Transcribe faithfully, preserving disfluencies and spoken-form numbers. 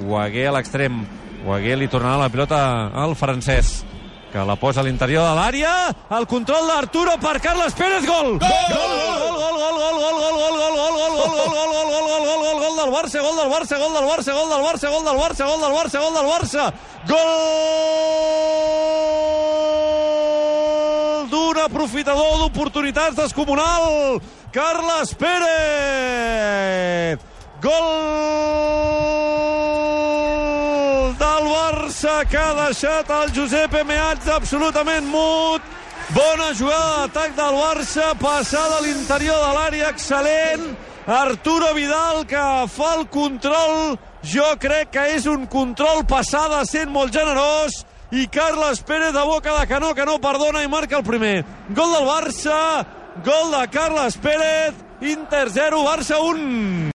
Guaguer a l'extrem. Guaguer li tornarà la pilota al francès, que la posa a l'interior de l'àrea. El control d'Arturo per Carles Pérez. Gol! Gol! Gol! Gol! Gol! Gol! Gol! Gol! Gol! Gol! Gol! Gol! Gol! Gol! Gol! Gol! Gol! Gol! Gol! Gol del Barça! Gol del Barça! Gol del Barça! Gol del Barça! Gol del Barça! Gol del Barça! Gol del Barça! Gol d'un aprofitador d'oportunitats descomunal, Carles Pérez. Gol del Barça, que ha deixat el Giuseppe Meazza absolutament mut. Bona jugada d'atac del Barça, passada a l'interior de l'àrea, excel·lent. Arturo Vidal, que fa el control, jo crec que és un control passada, sent molt generós, i Carles Pérez de boca de canó, que no perdona, i marca el primer. Gol del Barça, gol de Carles Pérez, Inter zero, Barça un.